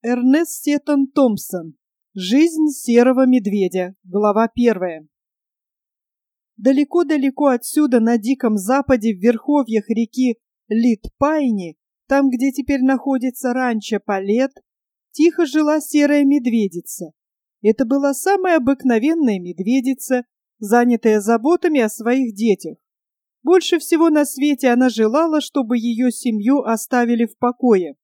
Эрнест Сеттон Томпсон. Жизнь серого медведя. Глава 1. Далеко-далеко отсюда, на Диком Западе, в верховьях реки Литпайни, там, где теперь находится ранчо Палет, тихо жила серая медведица. Это была самая обыкновенная медведица, занятая заботами о своих детях. Больше всего на свете она желала, чтобы ее семью оставили в покое.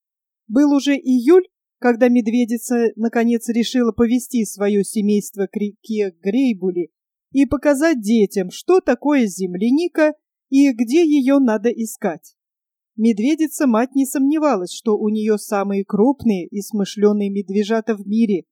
Был уже июль, когда медведица наконец решила повести свое семейство к реке Грейбули и показать детям, что такое земляника и где ее надо искать. Медведица-мать не сомневалась, что у нее самые крупные и смышленые медвежата в мире.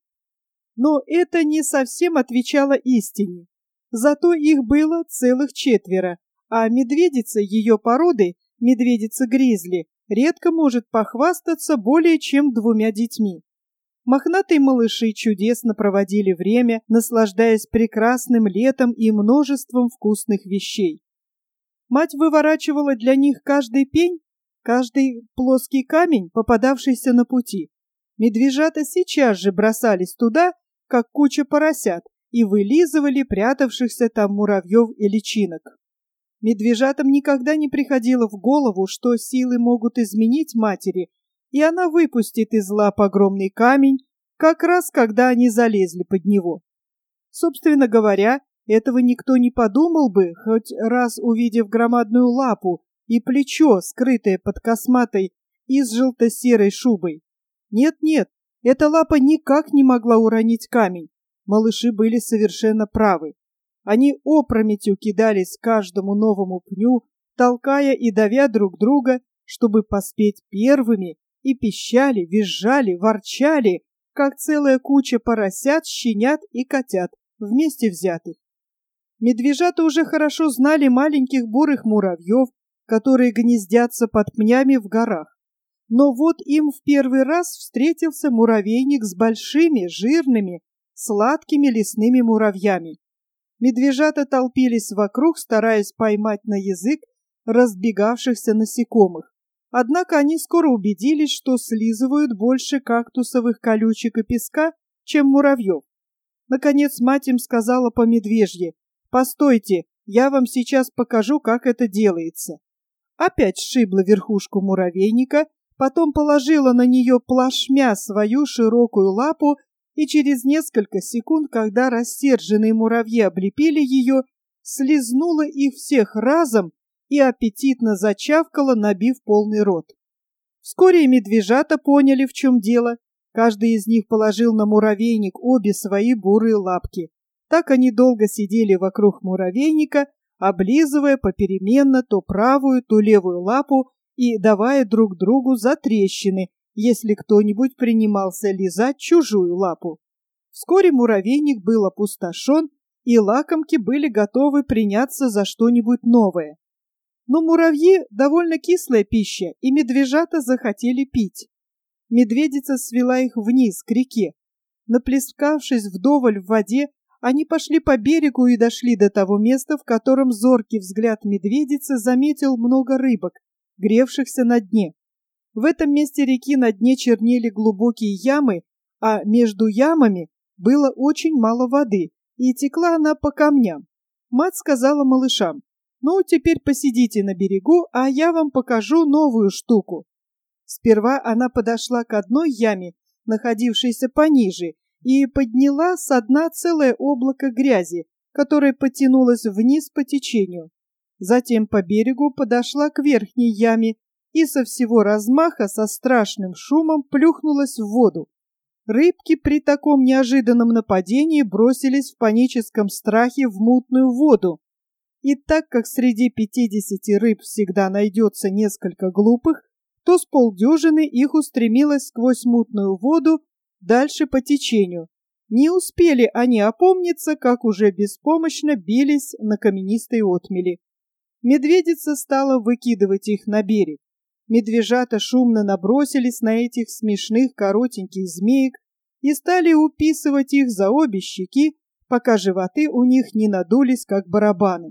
Но это не совсем отвечало истине. Зато их было целых 4, а медведица ее породы, медведица-гризли, редко может похвастаться более чем 2 детьми. Мохнатые малыши чудесно проводили время, наслаждаясь прекрасным летом и множеством вкусных вещей. Мать выворачивала для них каждый пень, каждый плоский камень, попадавшийся на пути. Медвежата сейчас же бросались туда, как куча поросят, и вылизывали прятавшихся там муравьев и личинок. Медвежатам никогда не приходило в голову, что силы могут изменить матери, и она выпустит из лап огромный камень, как раз когда они залезли под него. Собственно говоря, этого никто не подумал бы, хоть раз увидев громадную лапу и плечо, скрытое под косматой и с желто-серой шубой. Нет, эта лапа никак не могла уронить камень. Малыши были совершенно правы. Они опрометью кидались к каждому новому пню, толкая и давя друг друга, чтобы поспеть первыми, и пищали, визжали, ворчали, как целая куча поросят, щенят и котят, вместе взятых. Медвежата уже хорошо знали маленьких бурых муравьев, которые гнездятся под пнями в горах. Но вот им в первый раз встретился муравейник с большими, жирными, сладкими лесными муравьями. Медвежата толпились вокруг, стараясь поймать на язык разбегавшихся насекомых. Однако они скоро убедились, что слизывают больше кактусовых колючек и песка, чем муравьев. Наконец мать им сказала по-медвежье: «Постойте, я вам сейчас покажу, как это делается». Опять сшибла верхушку муравейника, потом положила на нее плашмя свою широкую лапу, и через несколько секунд, когда рассерженные муравьи облепили ее, слизнула их всех разом и аппетитно зачавкала, набив полный рот. Вскоре и медвежата поняли, в чем дело. Каждый из них положил на муравейник обе свои бурые лапки. Так они долго сидели вокруг муравейника, облизывая попеременно то правую, то левую лапу и давая друг другу затрещины, если кто-нибудь принимался лизать чужую лапу. Вскоре муравейник был опустошен, и лакомки были готовы приняться за что-нибудь новое. Но муравьи — довольно кислая пища, и медвежата захотели пить. Медведица свела их вниз, к реке. Наплескавшись вдоволь в воде, они пошли по берегу и дошли до того места, в котором зоркий взгляд медведицы заметил много рыбок, гревшихся на дне. В этом месте реки на дне чернели глубокие ямы, а между ямами было очень мало воды, и текла она по камням. Мать сказала малышам: «Ну, теперь посидите на берегу, а я вам покажу новую штуку». Сперва она подошла к одной яме, находившейся пониже, и подняла со дна целое облако грязи, которое потянулось вниз по течению. Затем по берегу подошла к верхней яме и со всего размаха со страшным шумом плюхнулась в воду. Рыбки при таком неожиданном нападении бросились в паническом страхе в мутную воду. И так как среди 50 рыб всегда найдется несколько глупых, то с полдюжины их устремилось сквозь мутную воду дальше по течению. Не успели они опомниться, как уже беспомощно бились на каменистой отмели. Медведица стала выкидывать их на берег. Медвежата шумно набросились на этих смешных коротеньких змеек и стали уписывать их за обе щеки, пока животы у них не надулись, как барабаны.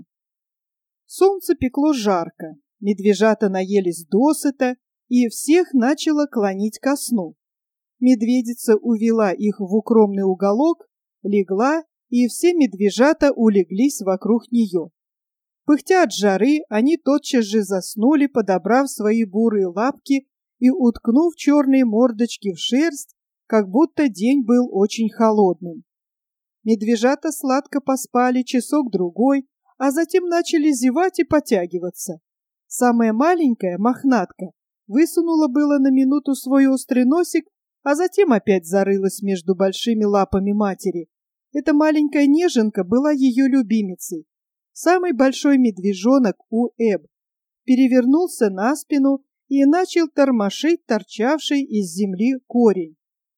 Солнце пекло жарко, медвежата наелись досыта, и всех начало клонить ко сну. Медведица увела их в укромный уголок, легла, и все медвежата улеглись вокруг нее. Пыхтя от жары, они тотчас же заснули, подобрав свои бурые лапки и уткнув черные мордочки в шерсть, как будто день был очень холодным. Медвежата сладко поспали часок-другой, а затем начали зевать и потягиваться. Самая маленькая, мохнатка, высунула было на минуту свой острый носик, а затем опять зарылась между большими лапами матери. Эта маленькая неженка была ее любимицей. Самый большой медвежонок Уэб перевернулся на спину и начал тормошить торчавший из земли корень.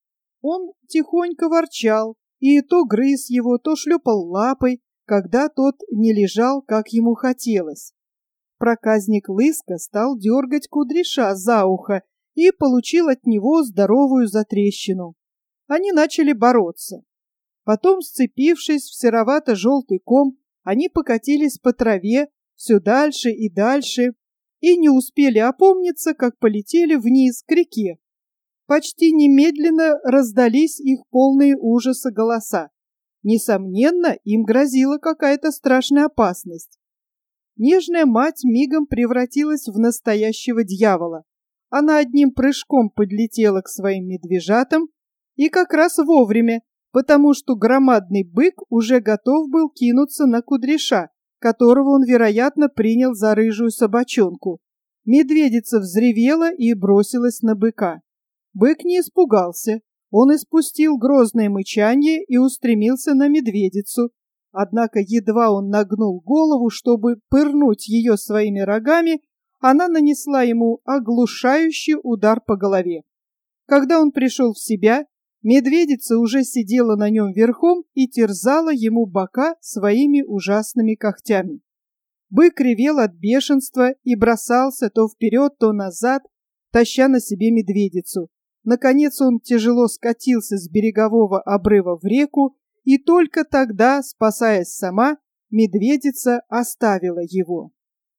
Он тихонько ворчал, и то грыз его, то шлепал лапой, когда тот не лежал, как ему хотелось. Проказник Лыска стал дергать Кудряша за ухо и получил от него здоровую затрещину. Они начали бороться. Потом, сцепившись в серовато-желтый ком, они покатились по траве все дальше и дальше, и не успели опомниться, как полетели вниз к реке. Почти немедленно раздались их полные ужаса голоса. Несомненно, им грозила какая-то страшная опасность. Нежная мать мигом превратилась в настоящего дьявола. Она одним прыжком подлетела к своим медвежатам, и как раз вовремя, потому что громадный бык уже готов был кинуться на Кудряша, которого он, вероятно, принял за рыжую собачонку. Медведица взревела и бросилась на быка. Бык не испугался. Он испустил грозное мычанье и устремился на медведицу. Однако едва он нагнул голову, чтобы пырнуть ее своими рогами, она нанесла ему оглушающий удар по голове. Когда он пришел в себя, медведица уже сидела на нем верхом и терзала ему бока своими ужасными когтями. Бык ревел от бешенства и бросался то вперед, то назад, таща на себе медведицу. Наконец он тяжело скатился с берегового обрыва в реку, и только тогда, спасаясь сама, медведица оставила его.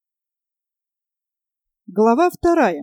Глава 2.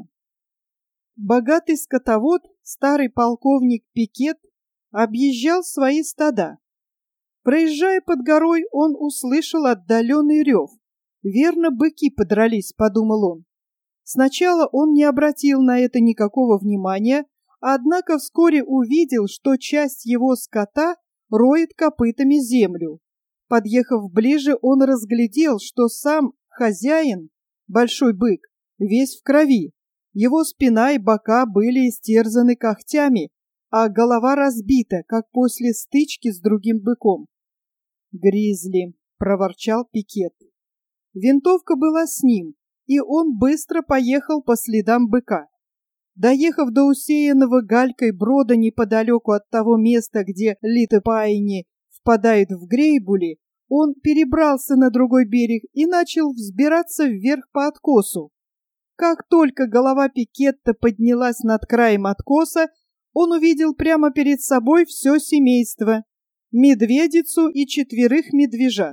Богатый скотовод, старый полковник Пикет, объезжал свои стада. Проезжая под горой, он услышал отдаленный рев. «Верно, быки подрались», — подумал он. Сначала он не обратил на это никакого внимания, однако вскоре увидел, что часть его скота роет копытами землю. Подъехав ближе, он разглядел, что сам хозяин, большой бык, весь в крови. Его спина и бока были истерзаны когтями, а голова разбита, как после стычки с другим быком. «Гризли», — проворчал Пикет. Винтовка была с ним, и он быстро поехал по следам быка. Доехав до усеянного галькой брода неподалеку от того места, где Литопайни впадает в Грейбули, он перебрался на другой берег и начал взбираться вверх по откосу. Как только голова Пикетта поднялась над краем откоса, он увидел прямо перед собой все семейство, медведицу и 4 медвежат.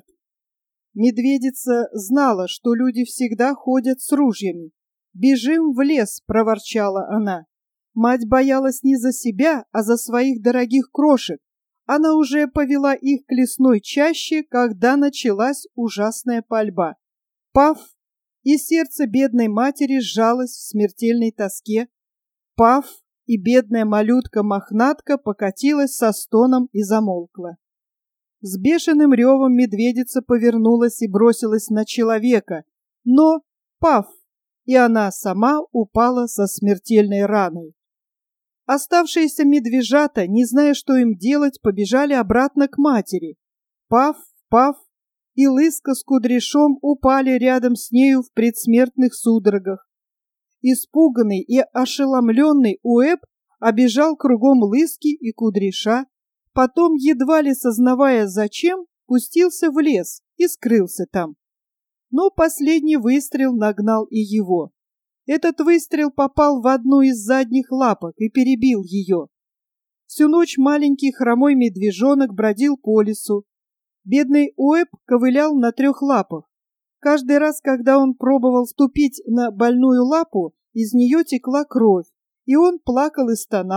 Медведица знала, что люди всегда ходят с ружьями. «Бежим в лес», — проворчала она. Мать боялась не за себя, а за своих дорогих крошек. Она уже повела их к лесной чаще, когда началась ужасная пальба. Паф! И сердце бедной матери сжалось в смертельной тоске. Паф! И бедная малютка-мохнатка покатилась со стоном и замолкла. С бешеным ревом медведица повернулась и бросилась на человека, но паф! И она сама упала со смертельной раной. Оставшиеся медвежата, не зная, что им делать, побежали обратно к матери. Паф, паф, и Лыска с Кудряшом упали рядом с нею в предсмертных судорогах. Испуганный и ошеломленный Уэб обежал кругом Лыски и Кудряша, потом, едва ли сознавая зачем, пустился в лес и скрылся там. Но последний выстрел нагнал и его. Этот выстрел попал в одну из задних лапок и перебил ее. Всю ночь маленький хромой медвежонок бродил по лесу. Бедный Уэб ковылял на 3 лапах. Каждый раз, когда он пробовал ступить на больную лапу, из нее текла кровь, и он плакал и стонал.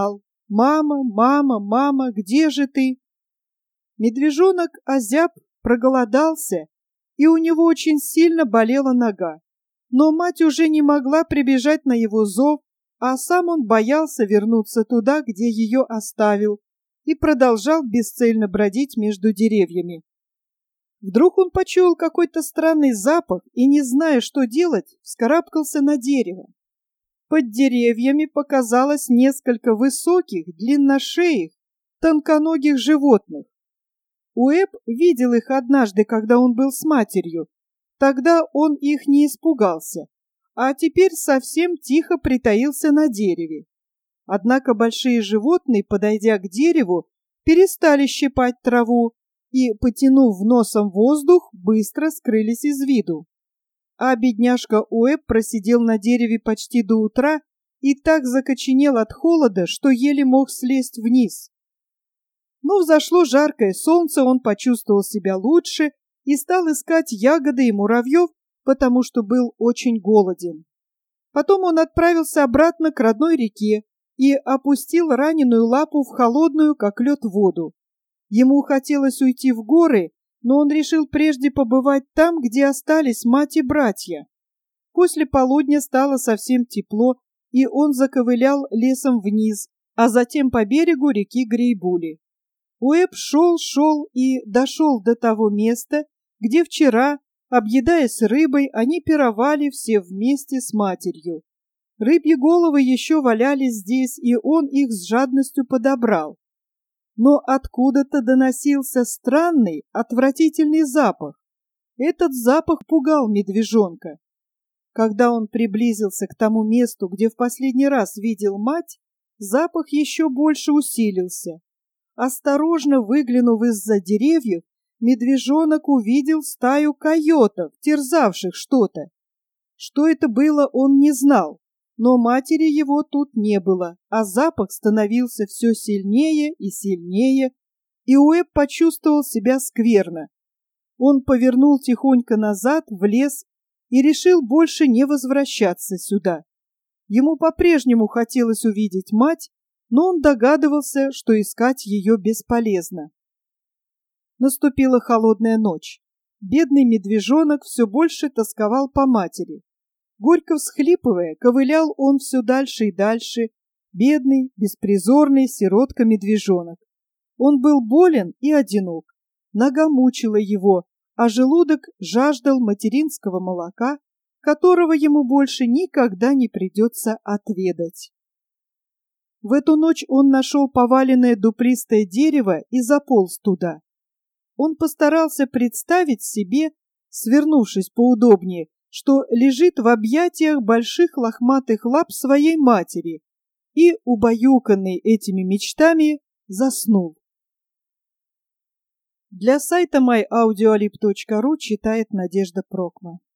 «Мама, мама, мама, где же ты?» Медвежонок озяб, проголодался, и у него очень сильно болела нога. Но мать уже не могла прибежать на его зов, а сам он боялся вернуться туда, где ее оставил, и продолжал бесцельно бродить между деревьями. Вдруг он почуял какой-то странный запах и, не зная, что делать, вскарабкался на дерево. Под деревьями показалось несколько высоких, длинношеих, тонконогих животных. Уэбб видел их однажды, когда он был с матерью. Тогда он их не испугался, а теперь совсем тихо притаился на дереве. Однако большие животные, подойдя к дереву, перестали щипать траву и, потянув носом воздух, быстро скрылись из виду. А бедняжка Уэбб просидел на дереве почти до утра и так закоченел от холода, что еле мог слезть вниз. Но взошло жаркое солнце, он почувствовал себя лучше и стал искать ягоды и муравьев, потому что был очень голоден. Потом он отправился обратно к родной реке и опустил раненую лапу в холодную, как лед, воду. Ему хотелось уйти в горы, но он решил прежде побывать там, где остались мать и братья. После полудня стало совсем тепло, и он заковылял лесом вниз, а затем по берегу реки Грейбули. Уэбб шел и дошел до того места, где вчера, объедаясь рыбой, они пировали все вместе с матерью. Рыбьи головы еще валялись здесь, и он их с жадностью подобрал. Но откуда-то доносился странный, отвратительный запах. Этот запах пугал медвежонка. Когда он приблизился к тому месту, где в последний раз видел мать, запах еще больше усилился. Осторожно выглянув из-за деревьев, медвежонок увидел стаю койотов, терзавших что-то. Что это было, он не знал, но матери его тут не было, а запах становился все сильнее и сильнее, и Уэбб почувствовал себя скверно. Он повернул тихонько назад в лес и решил больше не возвращаться сюда. Ему по-прежнему хотелось увидеть мать, но он догадывался, что искать ее бесполезно. Наступила холодная ночь. Бедный медвежонок все больше тосковал по матери. Горько всхлипывая, ковылял он все дальше и дальше, бедный, беспризорный сиротка-медвежонок. Он был болен и одинок, нога мучила его, а желудок жаждал материнского молока, которого ему больше никогда не придется отведать. В эту ночь он нашел поваленное дуплистое дерево и заполз туда. Он постарался представить себе, свернувшись поудобнее, что лежит в объятиях больших лохматых лап своей матери, и, убаюканный этими мечтами, заснул. Для сайта myaudioalib.ru читает Надежда Прокма.